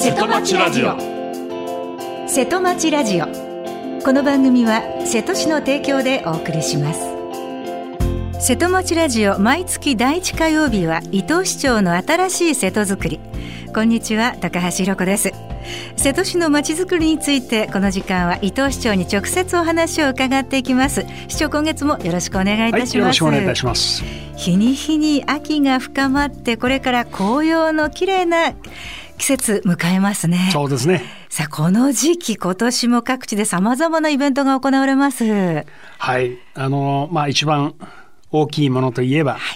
瀬戸町ラジオ。 瀬戸町ラジオ。この番組は瀬戸市の提供でお送りします。瀬戸町ラジオ、毎月第1火曜日は伊東市長の新しい瀬戸づくり。こんにちは、高橋ひろ子です。瀬戸市のまちづくりについて、この時間は伊東市長に直接お話を伺っていきます。市長、今月もよろしくお願いいたします。 よろしくお願いいたします。 日に日に秋が深まって、これから紅葉の綺麗な季節迎えますね。 そうですね。 さあ、この時期、今年も各地でさまざまなイベントが行われます。 はい、一番大きいものといえば、はい、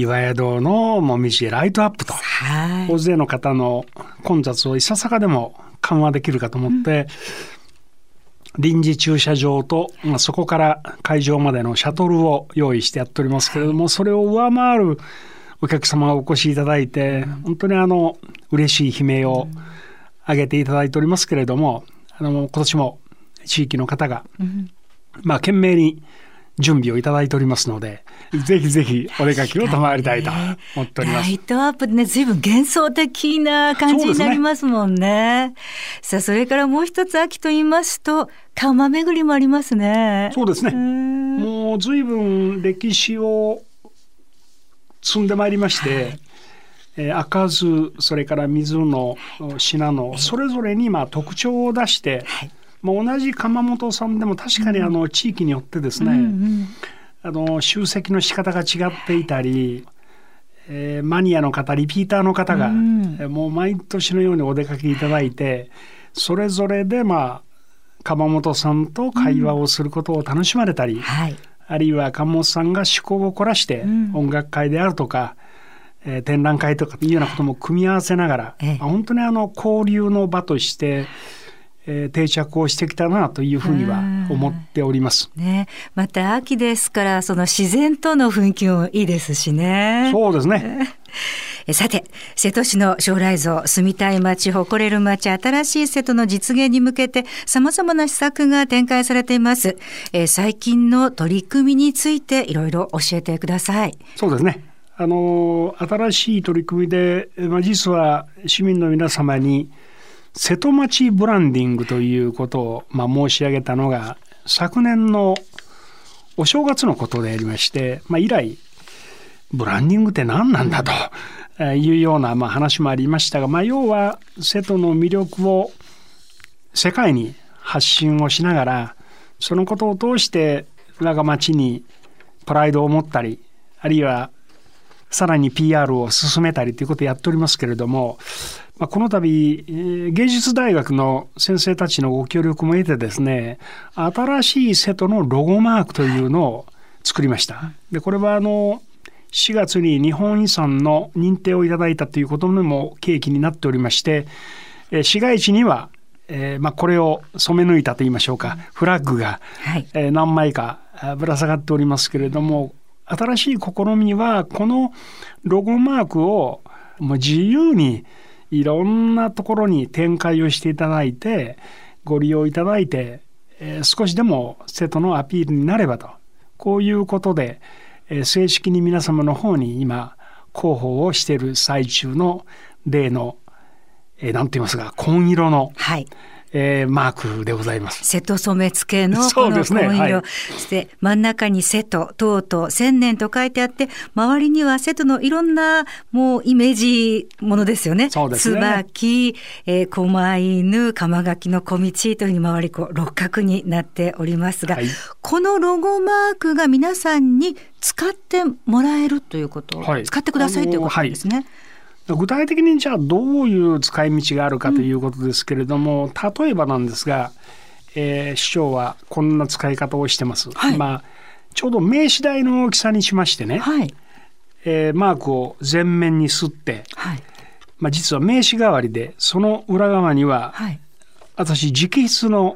岩屋堂のもみじライトアップと、はい、大勢の方の混雑をいささかでも緩和できるかと思って、臨時駐車場と、そこから会場までのシャトルを用意してやっておりますけれども、それを上回るお客様がお越しいただいて、本当に嬉しい悲鳴を上げていただいておりますけれども、今年も地域の方が、懸命に準備をいただいておりますので、ぜひぜひお出かけを賜りたいと思っております。 ライトアップでね、随分幻想的な感じになりますもんね。さあ、それからもう一つ、秋と言いますと窯巡りもありますね。 そうですね。もう随分歴史を積んでまいりまして、開かず、それから水の信濃、それぞれに特徴を出して、同じ窯元さんでも確かに地域によってですね、集積の仕方が違っていたり、マニアの方、リピーターの方が、もう毎年のようにお出かけいただいて、それぞれで窯元さんと会話をすることを楽しまれたり、あるいは窯元さんが趣向を凝らして音楽会であるとか、展覧会とかいうようなことも組み合わせながら、本当に交流の場として、定着をしてきたなというふうには思っております、 また秋ですから、その自然との雰囲気もいいですしね。 そうですね。 さて、瀬戸市の将来像、住みたい街、誇れる街、新しい瀬戸の実現に向けて様々な施策が展開されています。最近の取り組みについていろいろ教えてください。 そうですね。新しい取り組みで、実は市民の皆様に瀬戸町ブランディングということを、申し上げたのが昨年のお正月のことでありまして、以来ブランディングって何なんだというような話もありましたが、要は瀬戸の魅力を世界に発信をしながら、そのことを通して我が町にプライドを持ったり、あるいはさらに PR を進めたりということをやっておりますけれども、この度芸術大学の先生たちのご協力も得てですね、新しい瀬戸のロゴマークというのを作りました。で、これは4月に日本遺産の認定をいただいたということにも契機になっておりまして、市街地には、これを染め抜いたといいましょうか、フラッグが、何枚かぶら下がっておりますけれども、新しい試みはこのロゴマークをもう自由にいろんなところに展開をしていただいて、ご利用いただいて、少しでも瀬戸のアピールになればと、こういうことで、正式に皆様の方に今広報をしている最中の例の、なんて言いますか、紺色の、マークでございます。 瀬戸染付のこの紺色、そして真ん中に瀬戸、とうとう、千年と書いてあって、周りには瀬戸のいろんなもうイメージものですよね。椿、狛犬、釜垣の小道というふうに周り六角になっておりますが、このロゴマークが皆さんに使ってもらえるということ、使ってくださいということですね。 具体的にじゃあどういう使い道があるかということですけれども、例えばなんですが、市長はこんな使い方をしてます、ちょうど名刺台の大きさにしましてね、マークを前面にすって、実は名刺代わりでその裏側には、私直筆の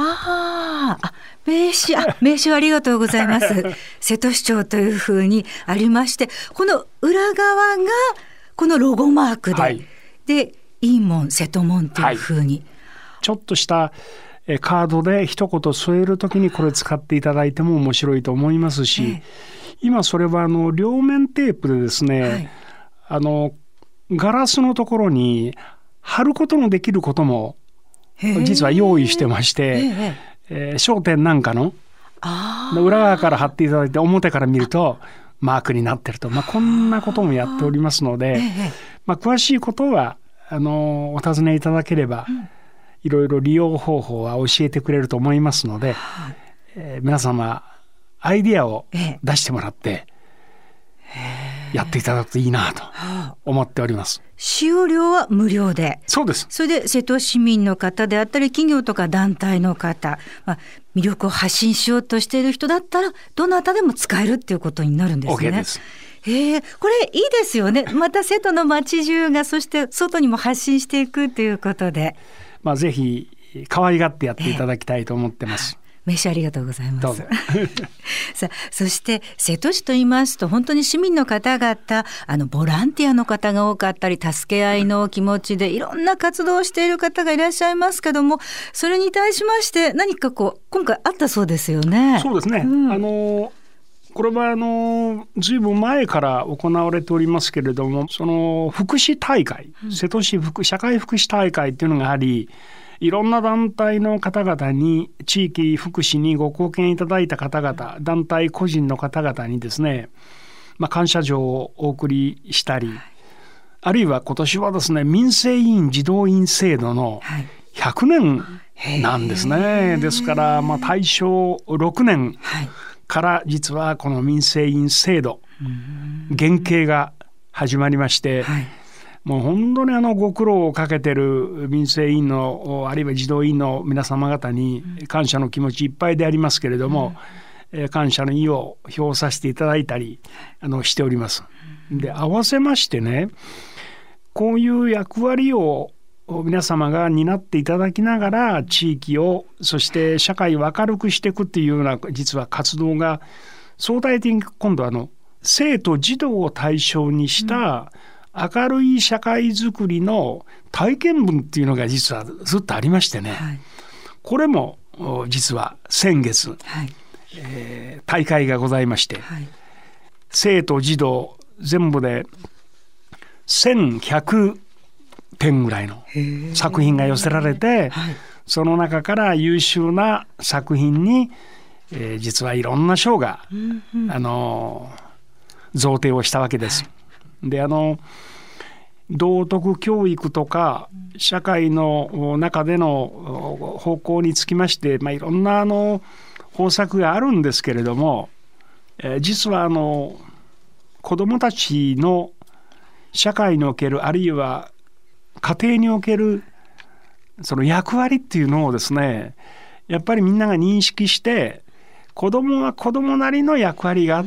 名刺ありがとうございます瀬戸市長というふうにありまして、この裏側がこのロゴマークで、でいいもん瀬戸もんというふうに、 ちょっとしたカードで一言添えるときにこれ使っていただいても面白いと思いますし、今それは両面テープでですね、ガラスのところに貼ることのできることも実は用意してまして、商店なんかの裏側から貼っていただいて表から見るとマークになってると、こんなこともやっておりますので、詳しいことはお尋ねいただければ、いろいろ利用方法は教えてくれると思いますので、皆様アイディアを出してもらってやっていただくといいなと思っております。 使用料は無料で。 そうです。 それで瀬戸市民の方であったり企業とか団体の方、魅力を発信しようとしている人だったらどなたでも使えるっていうことになるんですね。 OK です。 これいいですよね。また瀬戸の町中がそして外にも発信していくということで、 ぜひ可愛がってやっていただきたいと思ってます。 名刺ありがとうございます。 どうぞさあ、そして瀬戸市と言いますと本当に市民の方々ボランティアの方が多かったり、助け合いの気持ちでいろんな活動をしている方がいらっしゃいますけども、それに対しまして何か今回あったそうですよね。 そうですね、これはずいぶん前から行われておりますけれども、その福祉大会、瀬戸市社会福祉大会っていうのがあり、いろんな団体の方々に、地域福祉にご貢献いただいた方々、団体個人の方々にですね、感謝状をお送りしたり、あるいは今年はですね、民生委員児童院制度の100年なんですね。ですから大正6年から実はこの民生委員制度、原型が始まりまして、もう本当にご苦労をかけてる民生委員のあるいは児童委員の皆様方に感謝の気持ちいっぱいでありますけれども、感謝の意を表させていただいたりしております。で、合わせましてね、こういう役割を皆様が担っていただきながら地域を、そして社会を明るくしていくっていうような実は活動が相対的に今度生徒児童を対象にした明るい社会づくりの体験文っていうのが実はずっとありましてね、これも実は先月、大会がございまして、生徒児童全部で1100点ぐらいの作品が寄せられて、その中から優秀な作品に、実はいろんな賞が、贈呈をしたわけです。で、道徳教育とか社会の中での方向につきまして、いろんな方策があるんですけれども、実は子どもたちの社会における、あるいは家庭におけるその役割っていうのをですね、やっぱりみんなが認識して、子どもは子どもなりの役割があって、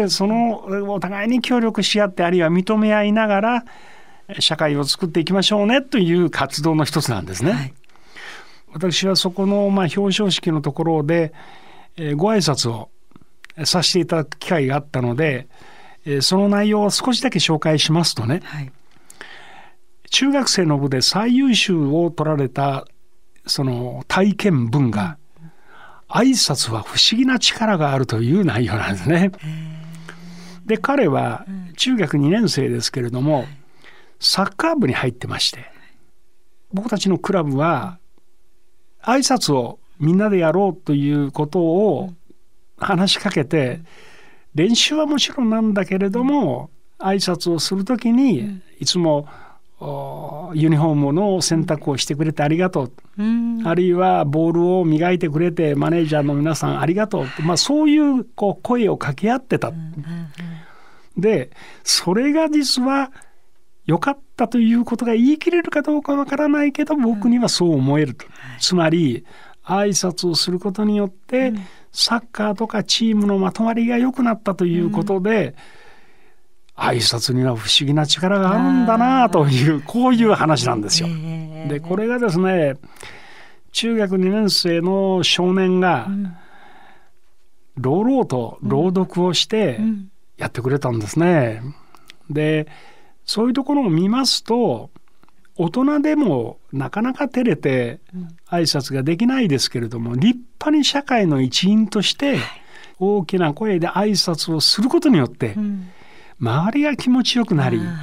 そのお互いに協力し合って、あるいは認め合いながら社会を作っていきましょうねという活動の一つなんですね。私はそこの表彰式のところでご挨拶をさせていただく機会があったので、その内容を少しだけ紹介しますとね、中学生の部で最優秀を取られたその体験文が、挨拶は不思議な力があるという内容なんですね。で、彼は中学2年生ですけれども、サッカー部に入ってまして、僕たちのクラブは挨拶をみんなでやろうということを話しかけて、練習はもちろんなんだけれども、挨拶をするときにいつもユニフォームの選択をしてくれてありがとう、あるいはボールを磨いてくれてマネージャーの皆さんありがとう、そういう声を掛け合ってた。で、それが実は良かったということが言い切れるかどうかわからないけど、僕にはそう思えると。つまり挨拶をすることによってサッカーとかチームのまとまりが良くなったということで、挨拶には不思議な力があるんだなという、こういう話なんですよ。で、これがですね、中学2年生の少年が朗々と朗読をしてやってくれたんですね。で、そういうところを見ますと、大人でもなかなか照れて挨拶ができないですけれども、立派に社会の一員として大きな声で挨拶をすることによって、周りが気持ちよくなり、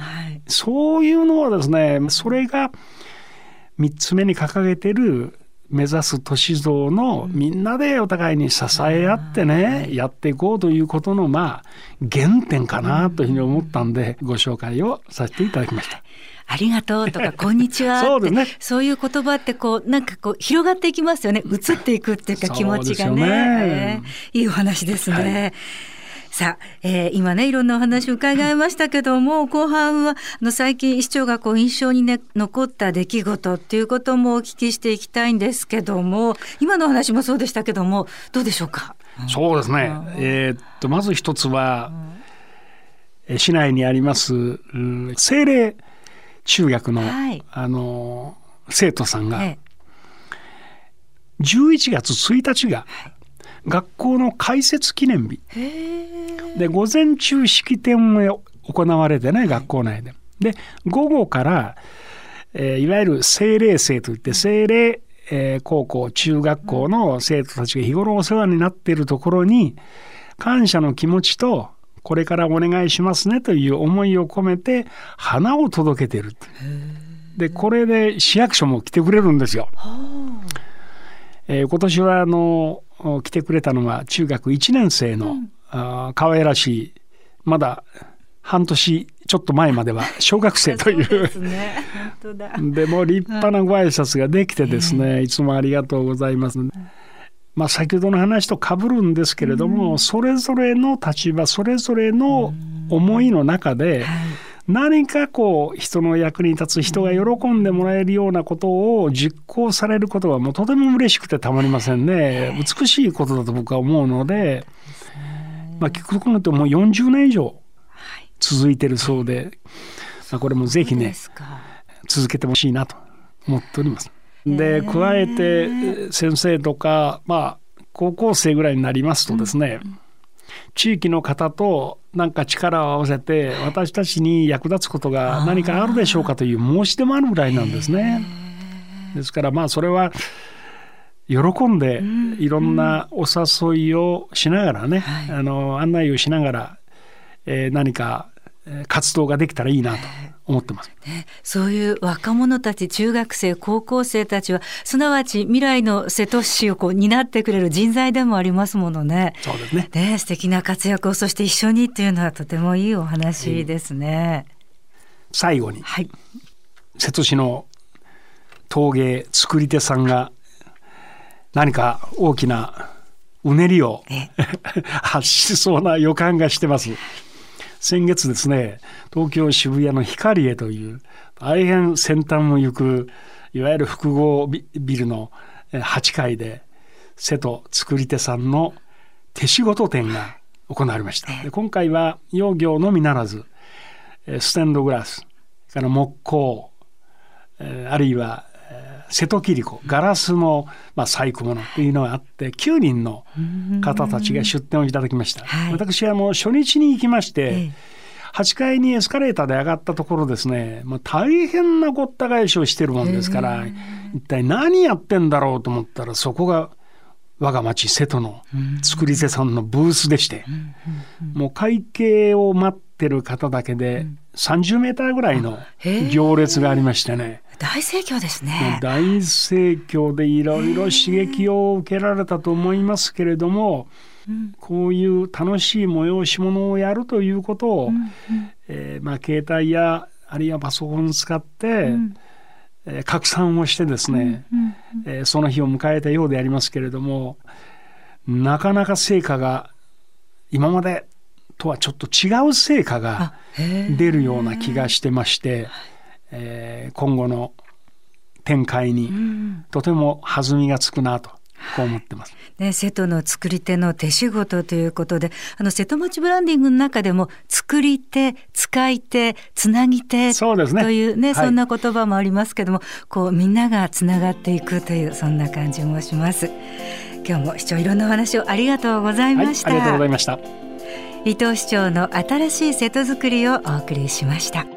そういうのはですね、それが3つ目に掲げてる目指す都市像のみんなでお互いに支え合ってね、やっていこうということの原点かなというふうに思ったんで、ご紹介をさせていただきました。 ありがとうとかこんにちはってそうですね、そういう言葉ってなんか広がっていきますよね。移っていくっていうか気持ちがね、いいお話ですね。はい、さあ、今ねいろんなお話を伺いましたけども、後半は最近市長が印象に、残った出来事っていうこともお聞きしていきたいんですけども、今のお話もそうでしたけどもどうでしょうか。 そうですね、まず一つは、市内にあります聖霊中学の、はい、生徒さんが、11月1日が学校の開設記念日で、午前中式典が行われてね、学校内で。で、午後から、いわゆる聖霊生といって聖霊、高校中学校の生徒たちが日頃お世話になっているところに感謝の気持ちとこれからお願いしますねという思いを込めて花を届けている。で、これで市役所も来てくれるんですよ。今年は来てくれたのは中学1年生の、可愛らしい、まだ半年ちょっと前までは小学生というそうですね、本当だ。でも立派なご挨拶ができてですね、いつもありがとうございます。先ほどの話と被るんですけれども、それぞれの立場、それぞれの思いの中で、何か人の役に立つ、人が喜んでもらえるようなことを実行されることはもうとても嬉しくてたまりませんね。美しいことだと僕は思うので、聞くところってもう40年以上続いているそうで、これもぜひね続けてほしいなと思っております。で、加えて先生とか、高校生ぐらいになりますとですね、地域の方となんか力を合わせて私たちに役立つことが何かあるでしょうかという申し出もあるぐらいなんですね。ですからそれは喜んでいろんなお誘いをしながらね、案内をしながら、何か活動ができたらいいなと思ってます。 そういう若者たち、中学生、高校生たちはすなわち未来の瀬戸市を担ってくれる人材でもありますものね。 そうですね。 素敵な活躍をそして一緒にっていうのはとてもいいお話ですね。 最後に、瀬戸市の陶芸作り手さんが何か大きなうねりを発しそうな予感がしてます。先月ですね、東京渋谷のヒカリエという大変先端を行くいわゆる複合ビルの8階で瀬戸作り手さんの手仕事展が行われました。で、今回は窯業のみならずステンドグラスから木工、あるいは瀬戸切子、ガラスの細工物というのがあって9人の方たちが出展をいただきました。私は初日に行きまして、8階にエスカレーターで上がったところですね、大変なごった返しをしているもんですから、一体何やってんだろうと思ったら、そこが我が町瀬戸の作り手さんのブースでして、もう会計を待ってる方だけで30メーターぐらいの行列がありましてね、 大盛況ですね。 大盛況でいろいろ刺激を受けられたと思いますけれども、こういう楽しい催し物をやるということを、携帯やあるいはパソコンを使って、拡散をしてですね、その日を迎えたようでありますけれども、なかなか成果が今までとはちょっと違う成果が出るような気がしてまして、今後の展開にとても弾みがつくなとこう思ってます。 瀬戸の作り手の手仕事ということで、瀬戸町ブランディングの中でも作り手、使い手、つなぎ手というね、そんな言葉もありますけども、みんながつながっていくというそんな感じもします。今日も市長いろんなお話をありがとうございました。 ありがとうございました。 伊藤市長の新しい瀬戸づくりをお送りしました。